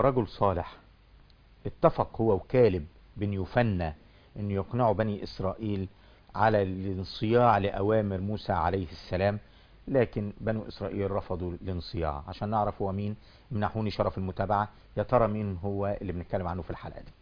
رجل صالح اتفق هو وكالب بن يوفنى ان يقنعوا بني اسرائيل على الانصياع لأوامر موسى عليه السلام، لكن بنو إسرائيل رفضوا الانصياع. عشان نعرف هو مين، منحوني شرف المتابعة. يا ترى مين هو اللي بنتكلم عنه في الحلقة دي؟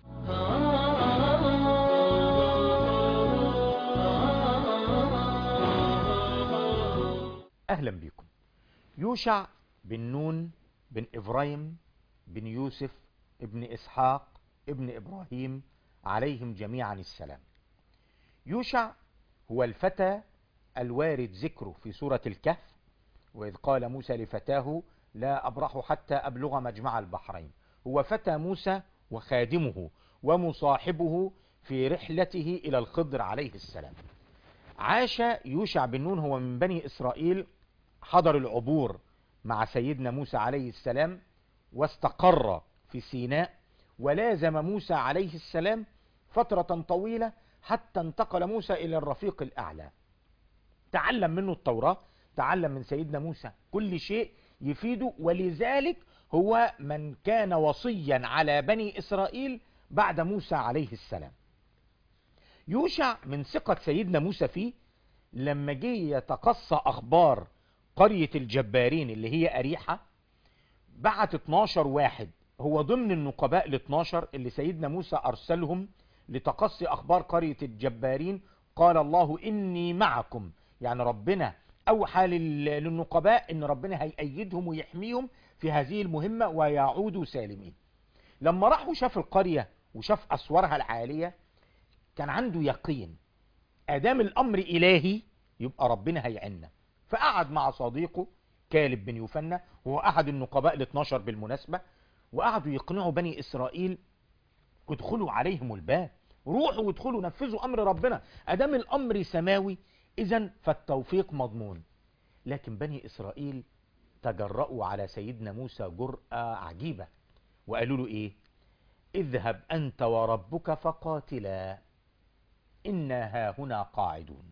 أهلا بكم. يوشع بن نون بن إبراهيم بن يوسف ابن إسحاق ابن إبراهيم عليهم جميعا السلام. يوشع هو الفتى الوارد ذكره في سورة الكهف، وإذ قال موسى لفتاه لا أبرح حتى أبلغ مجمع البحرين. هو فتى موسى وخادمه ومصاحبه في رحلته إلى الخضر عليه السلام. عاش يوشع بن نون، هو من بني إسرائيل، حضر العبور مع سيدنا موسى عليه السلام واستقر في سيناء، ولازم موسى عليه السلام فترة طويلة حتى انتقل موسى إلى الرفيق الأعلى. تعلم منه التوراة، تعلم من سيدنا موسى كل شيء يفيده، ولذلك هو من كان وصيا على بني إسرائيل بعد موسى عليه السلام. يوشع من ثقة سيدنا موسى فيه، لما جه يتقصى أخبار قرية الجبارين اللي هي أريحة، بعت 12 واحد، هو ضمن النقباء ال 12 اللي سيدنا موسى أرسلهم لتقصي أخبار قرية الجبارين. قال الله إني معكم، يعني ربنا أوحى للنقباء إن ربنا هيأيدهم ويحميهم في هذه المهمة ويعودوا سالمين. لما راحوا شاف القرية وشاف أسوارها العالية، كان عنده يقين أدام الأمر إلهي يبقى ربنا هيعنا. فقعد مع صديقه كالب بن يوفنى، وهو أحد النقباء ال 12 بالمناسبة، وقعدوا يقنعوا بني إسرائيل ادخلوا عليهم الباب، روحوا وادخلوا نفذوا أمر ربنا، أدام الأمر سماوي إذن فالتوفيق مضمون. لكن بني إسرائيل تجرؤوا على سيدنا موسى جرأة عجيبة، وقالوا له إيه؟ اذهب أنت وربك فقاتلا إنا هاهنا قاعدون.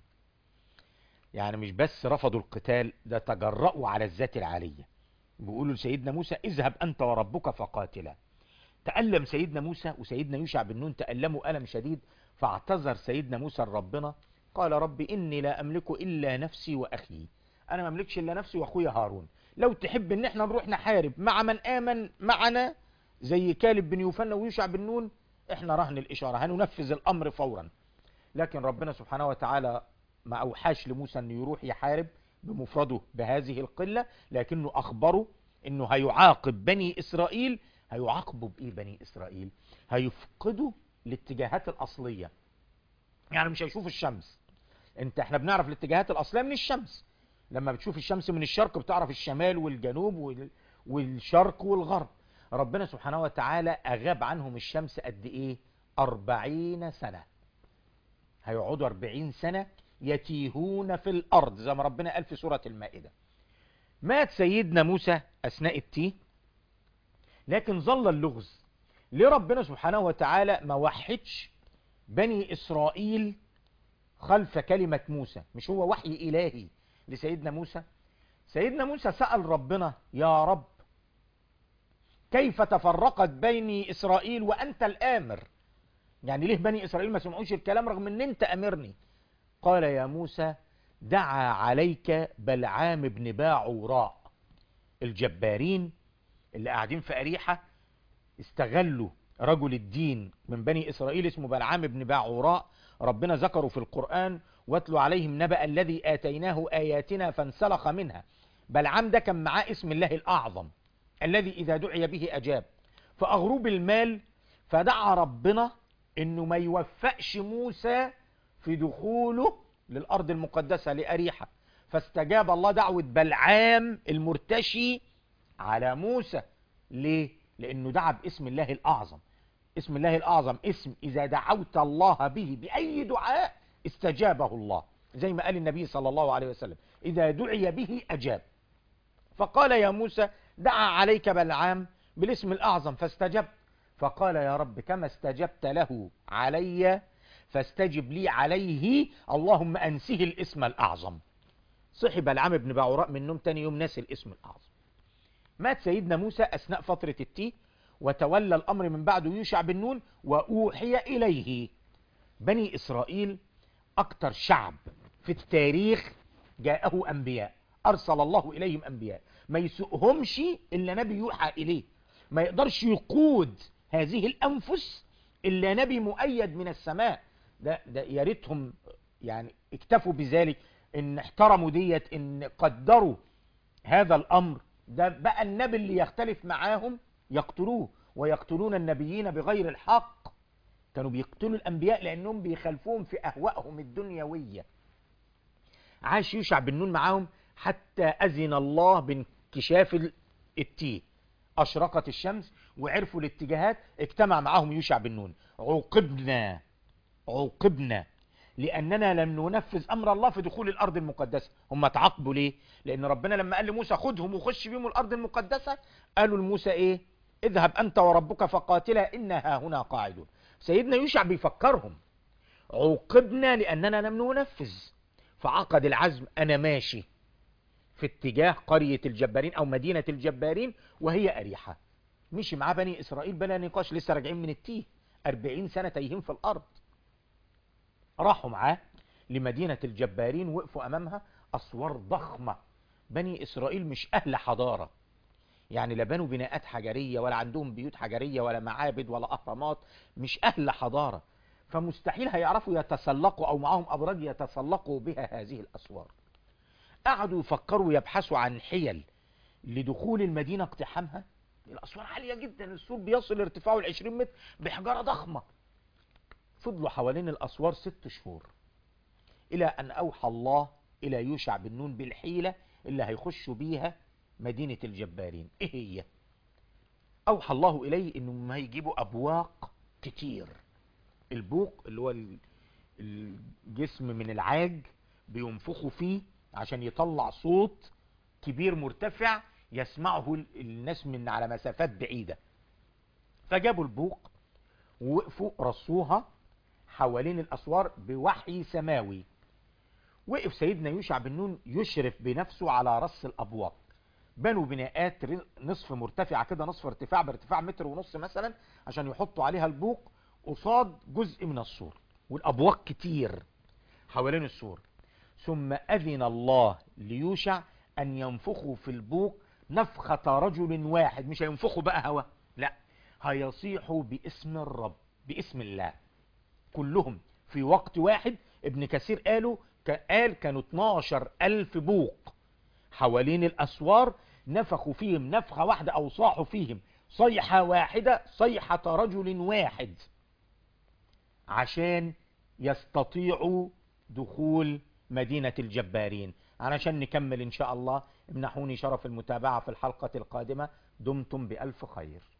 يعني مش بس رفضوا القتال، ده تجرؤوا على الذات العالية. بيقولوا لسيدنا موسى اذهب أنت وربك فقاتلا. تألم سيدنا موسى وسيدنا يوشع بن نون تألموا ألم شديد، فاعتذر سيدنا موسى لربنا، قال ربي إني لا أملك إلا نفسي وأخي، أنا ما أملكش إلا نفسي وأخويا هارون، لو تحب إن احنا نروح نحارب مع من آمن معنا زي كالب بن يوفنى ويوشع بن نون، احنا رهن الإشارة هننفذ الأمر فورا. لكن ربنا سبحانه وتعالى ما أوحاش لموسى أنه يروح يحارب بمفرده بهذه القلة، لكنه أخبره أنه هيعاقب بني إسرائيل. هيعاقبوا بإيه بني إسرائيل؟ هيفقدوا الاتجاهات الأصلية، يعني مش هيشوفوا الشمس. احنا بنعرف الاتجاهات الأصلية من الشمس، لما بتشوف الشمس من الشرق بتعرف الشمال والجنوب والشرق والغرب. ربنا سبحانه وتعالى أغاب عنهم الشمس قد إيه؟ 40 سنة. هيقعدوا 40 سنة يتيهون في الأرض زي ما ربنا قال في سورة المائدة. مات سيدنا موسى أثناء التيه، لكن ظل اللغز. ليه ربنا سبحانه وتعالى ما وحدش بني إسرائيل خلف كلمة موسى؟ مش هو وحي إلهي لسيدنا موسى؟ سيدنا موسى سأل ربنا يا رب كيف تفرقت بني إسرائيل وأنت الآمر؟ يعني ليه بني إسرائيل ما سمعوش الكلام رغم أن أنت أمرني؟ قال يا موسى دعا عليك بلعام بن باعوراء. الجبارين اللي قاعدين في أريحة استغلوا رجل الدين من بني إسرائيل اسمه بلعام بن باعوراء، ربنا ذكره في القرآن واتلو عليهم نبأ الذي آتيناه آياتنا فانسلخ منها. بلعام ده كان معاه اسم الله الأعظم الذي إذا دعي به أجاب، فأغروب المال، فدعا ربنا إنه ما يوفقش موسى في دخوله للأرض المقدسة لأريحة، فاستجاب الله دعوة بلعام المرتشي على موسى. ليه؟ لأنه دعا باسم الله الأعظم. اسم الله الأعظم اسم إذا دعوت الله به بأي دعاء استجابه الله، زي ما قال النبي صلى الله عليه وسلم إذا دعي به أجاب. فقال يا موسى دعا عليك بلعام بالاسم الأعظم فاستجبت، فقال يا رب كما استجبت له علي فاستجب لي عليه، اللهم أنسه الاسم الأعظم. صحي بلعام بن باعوراء من النوم تاني يوم ناسي الاسم الأعظم. مات سيدنا موسى أثناء فترة التيه، وتولى الأمر من بعده يوشع بن نون وأوحي إليه. بني إسرائيل أكتر شعب في التاريخ جاءه أنبياء، أرسل الله إليهم أنبياء، ما يسوقهمش إلا نبي يوحى إليه، ما يقدرش يقود هذه الأنفس إلا نبي مؤيد من السماء. ده يا ريتهم يعني اكتفوا بذلك، إن احترموا ديت، إن قدروا هذا الأمر. ده بقى النبي اللي يختلف معاهم يقتلوه، ويقتلون النبيين بغير الحق. كانوا بيقتلوا الأنبياء لأنهم بيخالفوهم في أهوائهم الدنيوية. عاش يوشع بن نون معاهم حتى أذن الله بانكشاف التيه، أشرقت الشمس وعرفوا الاتجاهات، اجتمع معاهم يوشع بن نون. عوقبنا لأننا لم ننفذ أمر الله في دخول الأرض المقدسة. هم تعاقبوا ليه؟ لأن ربنا لما قال لموسى خدهم وخش بهم الأرض المقدسة، قالوا لموسى إيه؟ اذهب أنت وربك فقاتلا إنها هنا قاعدون. سيدنا يوشع بيفكرهم، عوقبنا لأننا لم ننفذ، فعقد العزم أنا ماشي في اتجاه قرية الجبارين أو مدينة الجبارين وهي أريحة. مشي معاه بني إسرائيل بلا نقاش، لسه راجعين من التيه، 40 سنة تايهين في الأرض. راحوا معاه لمدينة الجبارين، وقفوا أمامها أسوار ضخمة. بني إسرائيل مش أهل حضارة، يعني لا بنوا بناءات حجرية ولا عندهم بيوت حجرية ولا معابد ولا أهرامات، مش أهل حضارة، فمستحيل هيعرفوا يتسلقوا أو معهم أبراج يتسلقوا بها هذه الأسوار. قعدوا يفكروا يبحثوا عن حيل لدخول المدينة اقتحامها. الأسوار عالية جدا، السور بيصل ارتفاعه 20 متر بحجارة ضخمة. فضلوا حوالين الأسوار 6 شهور، إلى أن أوحى الله إلى يوشع بن نون بالحيلة اللي هيخشوا بيها مدينة الجبارين. إيه هي؟ أوحى الله إليه إنهم هيجيبوا أبواق كتير. البوق اللي هو الجسم من العاج، بينفخوا فيه عشان يطلع صوت كبير مرتفع يسمعه الناس من على مسافات بعيدة. فجابوا البوق ووقفوا رصوها حوالين الأسوار بوحي سماوي. وقف سيدنا يوشع بن نون يشرف بنفسه على رص الأبواق. بنوا بناءات نصف مرتفعة كده، نصف ارتفاع بارتفاع 1.5 متر مثلا، عشان يحطوا عليها البوق قصاد جزء من السور، والأبواق كتير حوالين السور. ثم أذن الله ليوشع أن ينفخوا في البوق نفخة رجل واحد. مش هينفخوا بقى هوا، لا، هيصيحوا باسم الرب، باسم الله، كلهم في وقت واحد. ابن كثير قال كانوا 12,000 بوق حوالين الأسوار، نفخوا فيهم نفخة واحدة أو صاحوا فيهم صيحة واحدة، صيحة رجل واحد، عشان يستطيعوا دخول مدينة الجبارين. علشان نكمل إن شاء الله، امنحوني شرف المتابعة في الحلقة القادمة. دمتم بألف خير.